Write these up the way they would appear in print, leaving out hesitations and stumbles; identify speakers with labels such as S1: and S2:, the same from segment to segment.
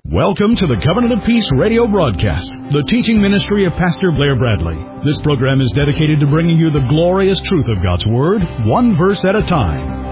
S1: Welcome to the Covenant of Peace radio broadcast, the teaching ministry of Pastor Blair Bradley. This program is dedicated to bringing you the glorious truth of God's Word, one verse at a time.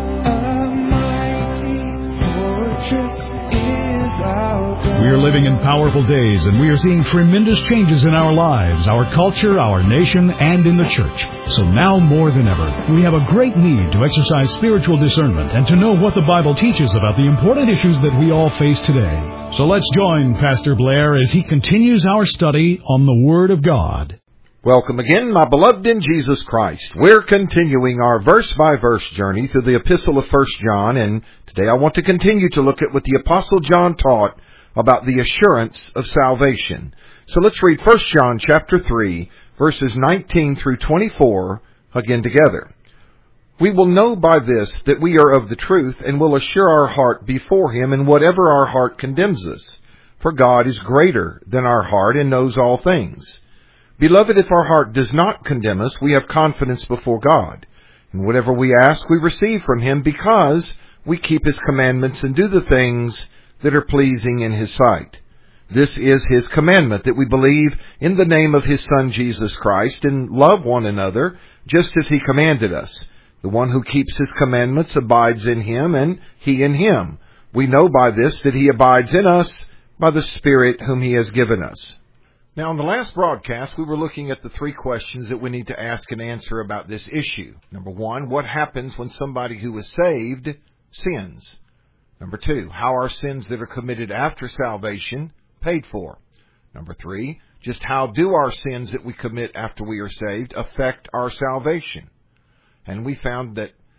S1: We are living in powerful days, and we are seeing tremendous changes in our lives, our culture, our nation, and in the church. So now more than ever, we have a great need to exercise spiritual discernment and to know what the Bible teaches about the important issues that we all face today. So let's join Pastor Blair as he continues our study on the Word of God.
S2: Welcome again, my beloved in Jesus Christ. We're continuing our verse-by-verse journey through the epistle of 1 John, and today I want to continue to look at what the Apostle John taught about the assurance of salvation. So let's read 1 John chapter 3, verses 19 through 24 again together. We will know by this that we are of the truth, and will assure our heart before Him in whatever our heart condemns us. For God is greater than our heart and knows all things. Beloved, if our heart does not condemn us, we have confidence before God. And whatever we ask, we receive from Him, because we keep His commandments and do the things that are pleasing in His sight. This is His commandment, that we believe in the name of His Son Jesus Christ and love one another just as He commanded us. The one who keeps His commandments abides in Him, and He in him. We know by this that He abides in us by the Spirit whom He has given us. Now, in the last broadcast, we were looking at the three questions that we need to ask and answer about this issue. Number one, what happens when somebody who is saved sins? Number two, how are sins that are committed after salvation paid for? Number three, just how do our sins that we commit after we are saved affect our salvation? And we found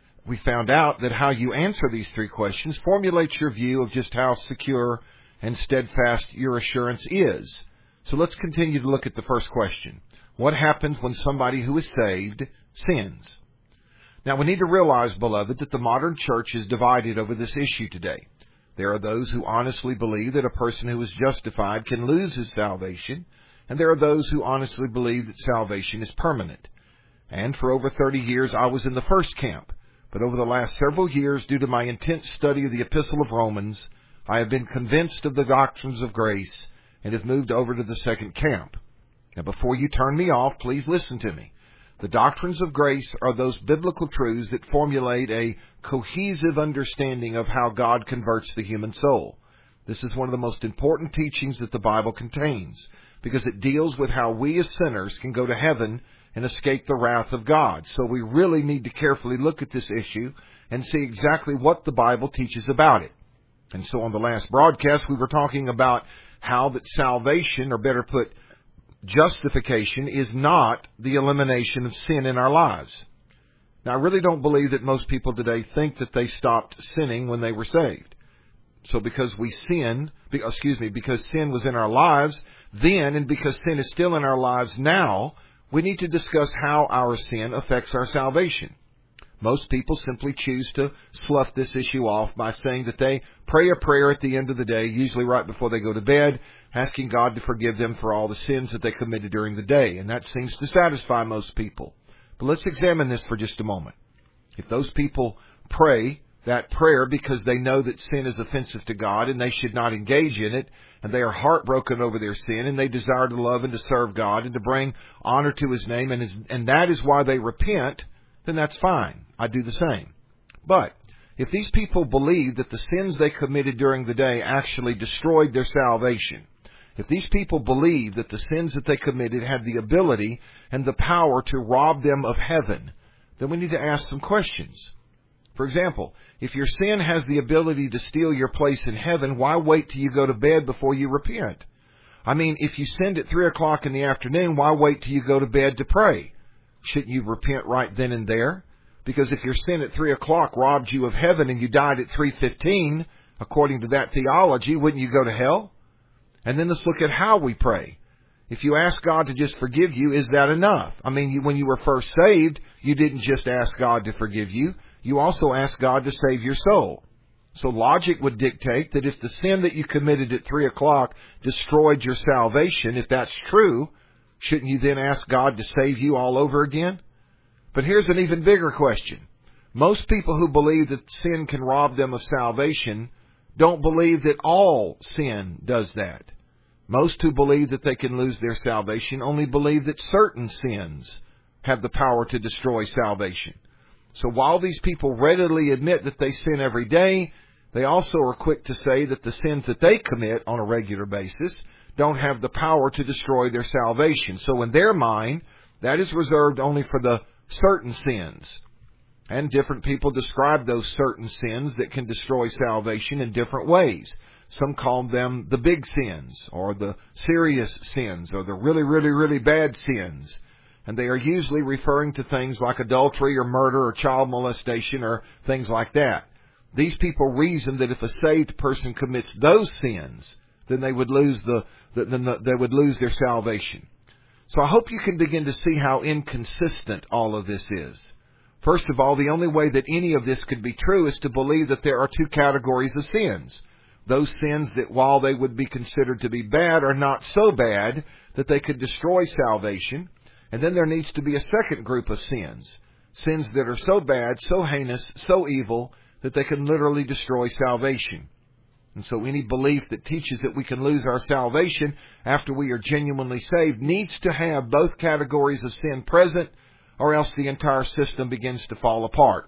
S2: out that how you answer these three questions formulates your view of just how secure and steadfast your assurance is. So let's continue to look at the first question. What happens when somebody who is saved sins? Now, we need to realize, beloved, that the modern church is divided over this issue today. There are those who honestly believe that a person who is justified can lose his salvation, and there are those who honestly believe that salvation is permanent. And for over 30 years, I was in the first camp. But over the last several years, due to my intense study of the Epistle of Romans, I have been convinced of the doctrines of grace and have moved over to the second camp. Now, before you turn me off, please listen to me. The doctrines of grace are those biblical truths that formulate a cohesive understanding of how God converts the human soul. This is one of the most important teachings that the Bible contains, because it deals with how we as sinners can go to heaven and escape the wrath of God. So we really need to carefully look at this issue and see exactly what the Bible teaches about it. And so on the last broadcast, we were talking about how that salvation, or better put, justification, is not the elimination of sin in our lives. Now, I really don't believe that most people today think that they stopped sinning when they were saved. So because sin was in our lives then, and because sin is still in our lives now, we need to discuss how our sin affects our salvation. Most people simply choose to slough this issue off by saying that they pray a prayer at the end of the day, usually right before they go to bed, asking God to forgive them for all the sins that they committed during the day. And that seems to satisfy most people. But let's examine this for just a moment. If those people pray that prayer because they know that sin is offensive to God and they should not engage in it, and they are heartbroken over their sin, and they desire to love and to serve God and to bring honor to His name, and that is why they repent, then that's fine. I do the same. But if these people believe that the sins they committed during the day actually destroyed their salvation, if these people believe that the sins that they committed had the ability and the power to rob them of heaven, then we need to ask some questions. For example, if your sin has the ability to steal your place in heaven, why wait till you go to bed before you repent? I mean, if you sinned at 3 o'clock in the afternoon, why wait till you go to bed to pray? Shouldn't you repent right then and there? Because if your sin at 3 o'clock robbed you of heaven and you died at 3:15, according to that theology, wouldn't you go to hell? And then let's look at how we pray. If you ask God to just forgive you, is that enough? I mean, when you were first saved, you didn't just ask God to forgive you. You also asked God to save your soul. So logic would dictate that if the sin that you committed at 3 o'clock destroyed your salvation, if that's true, shouldn't you then ask God to save you all over again? But here's an even bigger question. Most people who believe that sin can rob them of salvation don't believe that all sin does that. Most who believe that they can lose their salvation only believe that certain sins have the power to destroy salvation. So while these people readily admit that they sin every day, they also are quick to say that the sins that they commit on a regular basis don't have the power to destroy their salvation. So in their mind, that is reserved only for the certain sins. And different people describe those certain sins that can destroy salvation in different ways. Some call them the big sins, or the serious sins, or the really, really, really bad sins. And they are usually referring to things like adultery or murder or child molestation or things like that. These people reason that if a saved person commits those sins, then they would lose their salvation. So I hope you can begin to see how inconsistent all of this is. First of all, the only way that any of this could be true is to believe that there are two categories of sins. Those sins that, while they would be considered to be bad, are not so bad that they could destroy salvation. And then there needs to be a second group of sins. Sins that are so bad, so heinous, so evil, that they can literally destroy salvation. And so any belief that teaches that we can lose our salvation after we are genuinely saved needs to have both categories of sin present, or else the entire system begins to fall apart.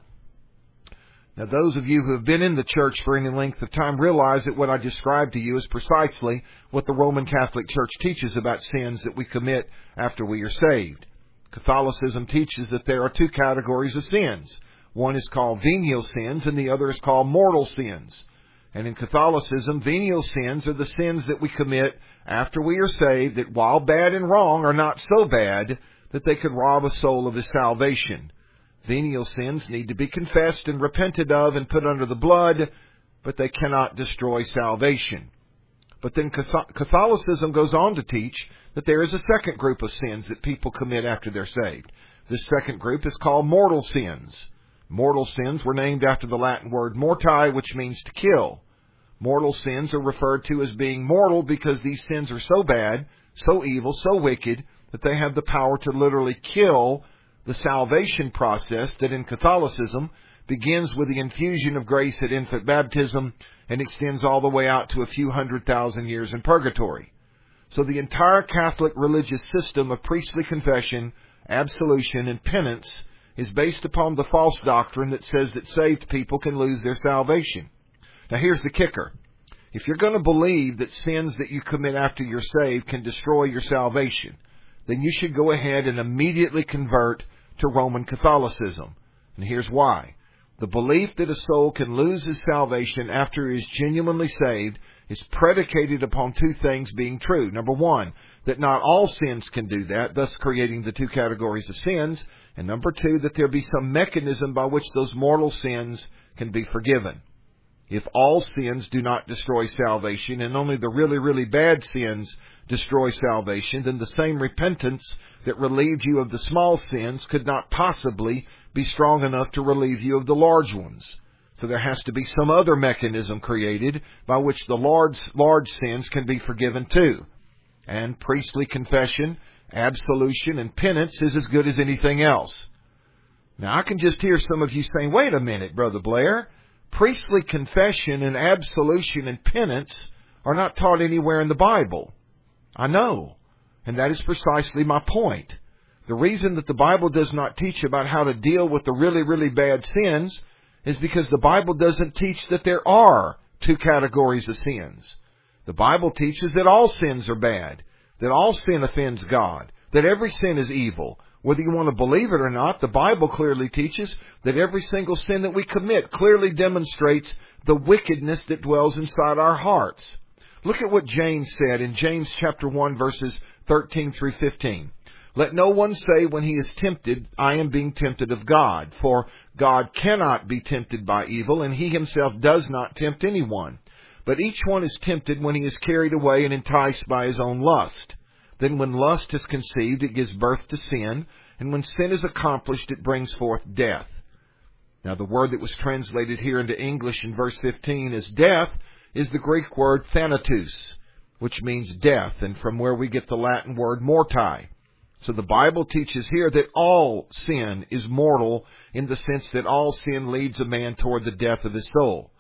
S2: Now, those of you who have been in the church for any length of time realize that what I described to you is precisely what the Roman Catholic Church teaches about sins that we commit after we are saved. Catholicism teaches that there are two categories of sins. One is called venial sins and the other is called mortal sins. And in Catholicism, venial sins are the sins that we commit after we are saved that, while bad and wrong, are not so bad that they could rob a soul of his salvation. Venial sins need to be confessed and repented of and put under the blood, but they cannot destroy salvation. But then Catholicism goes on to teach that there is a second group of sins that people commit after they're saved. This second group is called mortal sins. Mortal sins were named after the Latin word morti, which means to kill. Mortal sins are referred to as being mortal because these sins are so bad, so evil, so wicked, that they have the power to literally kill the salvation process that in Catholicism begins with the infusion of grace at infant baptism and extends all the way out to a few 100,000 years in purgatory. So the entire Catholic religious system of priestly confession, absolution, and penance is based upon the false doctrine that says that saved people can lose their salvation. Now here's the kicker. If you're going to believe that sins that you commit after you're saved can destroy your salvation, then you should go ahead and immediately convert to Roman Catholicism. And here's why. The belief that a soul can lose his salvation after he is genuinely saved is predicated upon two things being true. Number one, that not all sins can do that, thus creating the two categories of sins. And number two, that there be some mechanism by which those mortal sins can be forgiven. If all sins do not destroy salvation and only the really, really bad sins destroy salvation, then the same repentance that relieved you of the small sins could not possibly be strong enough to relieve you of the large ones. So there has to be some other mechanism created by which the large sins can be forgiven too. And priestly confession, absolution, and penance is as good as anything else. Now I can just hear some of you saying, wait a minute, Brother Blair. Priestly confession and absolution and penance are not taught anywhere in the Bible. I know. And that is precisely my point. The reason that the Bible does not teach about how to deal with the really, really bad sins is because the Bible doesn't teach that there are two categories of sins. The Bible teaches that all sins are bad, that all sin offends God, that every sin is evil. Whether you want to believe it or not, the Bible clearly teaches that every single sin that we commit clearly demonstrates the wickedness that dwells inside our hearts. Look at what James said in James chapter 1, verses 13 through 15. Let no one say when he is tempted, I am being tempted of God. For God cannot be tempted by evil, and he himself does not tempt anyone. But each one is tempted when he is carried away and enticed by his own lust. Then when lust is conceived, it gives birth to sin. And when sin is accomplished, it brings forth death. Now the word that was translated here into English in verse 15 as death is the Greek word thanatos, which means death, and from where we get the Latin word morti. So the Bible teaches here that all sin is mortal in the sense that all sin leads a man toward the death of his soul.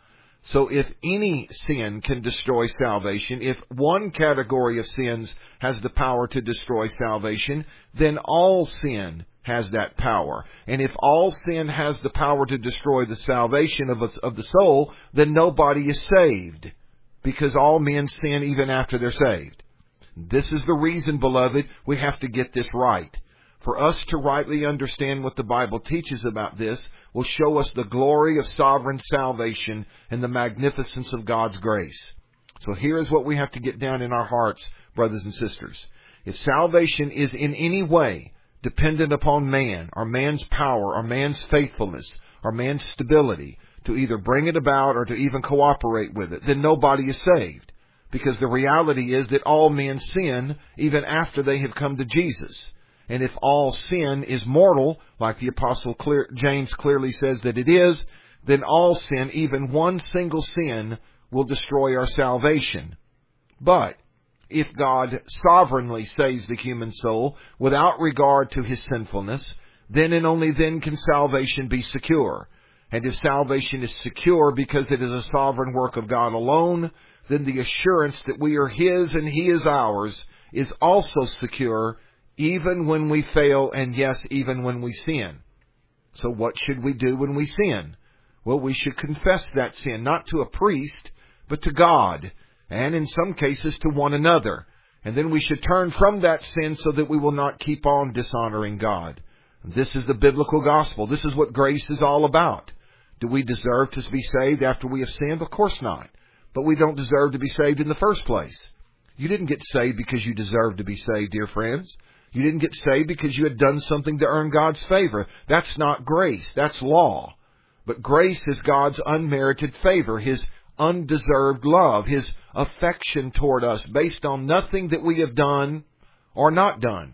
S2: So if any sin can destroy salvation, if one category of sins has the power to destroy salvation, then all sin has that power. And if all sin has the power to destroy the salvation of the soul, then nobody is saved, because all men sin even after they're saved. This is the reason, beloved, we have to get this right. For us to rightly understand what the Bible teaches about this will show us the glory of sovereign salvation and the magnificence of God's grace. So here is what we have to get down in our hearts, brothers and sisters. If salvation is in any way dependent upon man, or man's power, or man's faithfulness, or man's stability, to either bring it about or to even cooperate with it, then nobody is saved. Because the reality is that all men sin even after they have come to Jesus. And if all sin is mortal, like the Apostle James clearly says that it is, then all sin, even one single sin, will destroy our salvation. But if God sovereignly saves the human soul without regard to his sinfulness, then and only then can salvation be secure. And if salvation is secure because it is a sovereign work of God alone, then the assurance that we are his and he is ours is also secure, even when we fail, and yes, even when we sin. So what should we do when we sin? Well, we should confess that sin, not to a priest, but to God, and in some cases to one another. And then we should turn from that sin so that we will not keep on dishonoring God. This is the biblical gospel. This is what grace is all about. Do we deserve to be saved after we have sinned? Of course not. But we don't deserve to be saved in the first place. You didn't get saved because you deserve to be saved, dear friends. You didn't get saved because you had done something to earn God's favor. That's not grace. That's law. But grace is God's unmerited favor, his undeserved love, his affection toward us based on nothing that we have done or not done.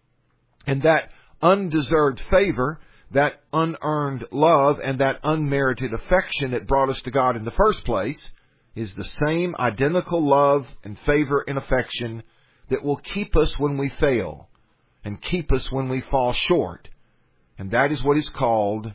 S2: And that undeserved favor, that unearned love, and that unmerited affection that brought us to God in the first place is the same identical love and favor and affection that will keep us when we fail and keep us when we fall short. And that is what is called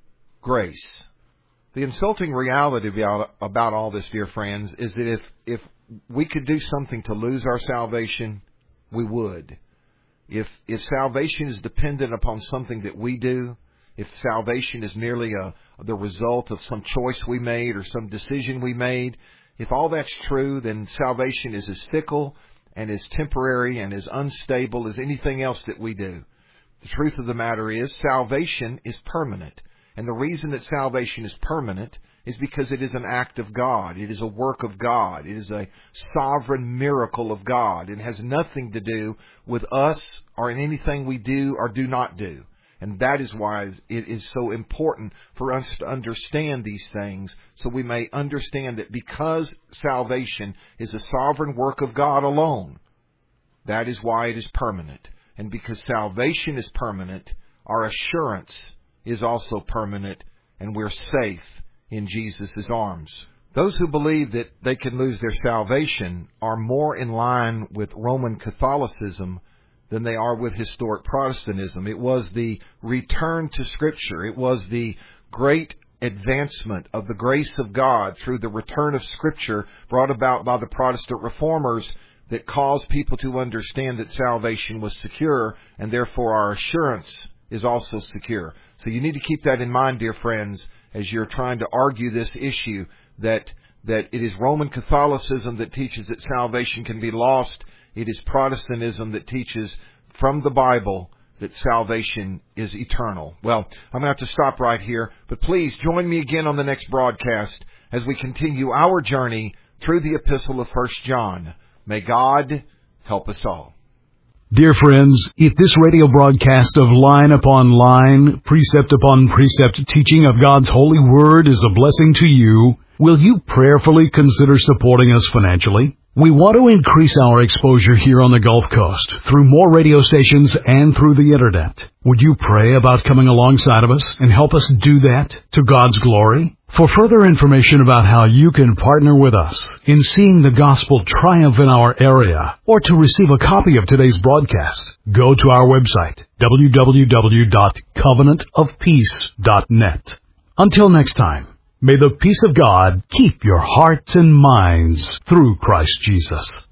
S2: grace. The insulting reality about all this, dear friends, is that if we could do something to lose our salvation, we would. If salvation is dependent upon something that we do, if salvation is merely the result of some choice we made or some decision we made, if all that's true, then salvation is as fickle and as temporary and as unstable as anything else that we do. The truth of the matter is, salvation is permanent. And the reason that salvation is permanent is because it is an act of God. It is a work of God. It is a sovereign miracle of God. It has nothing to do with us or in anything we do or do not do. And that is why it is so important for us to understand these things, so we may understand that because salvation is a sovereign work of God alone, that is why it is permanent. And because salvation is permanent, our assurance is also permanent, and we're safe in Jesus' arms. Those who believe that they can lose their salvation are more in line with Roman Catholicism than they are with historic Protestantism. It was the return to Scripture. It was the great advancement of the grace of God through the return of Scripture brought about by the Protestant reformers that caused people to understand that salvation was secure, and therefore our assurance is also secure. So you need to keep that in mind, dear friends, as you're trying to argue this issue, that it is Roman Catholicism that teaches that salvation can be lost. It is Protestantism that teaches from the Bible that salvation is eternal. Well, I'm going to have to stop right here, but please join me again on the next broadcast as we continue our journey through the epistle of 1 John. May God help us all.
S1: Dear friends, if this radio broadcast of line upon line, precept upon precept teaching of God's holy word is a blessing to you, will you prayerfully consider supporting us financially? We want to increase our exposure here on the Gulf Coast through more radio stations and through the Internet. Would you pray about coming alongside of us and help us do that to God's glory? For further information about how you can partner with us in seeing the gospel triumph in our area, or to receive a copy of today's broadcast, go to our website, www.covenantofpeace.net. Until next time, May the peace of God keep your hearts and minds through Christ Jesus.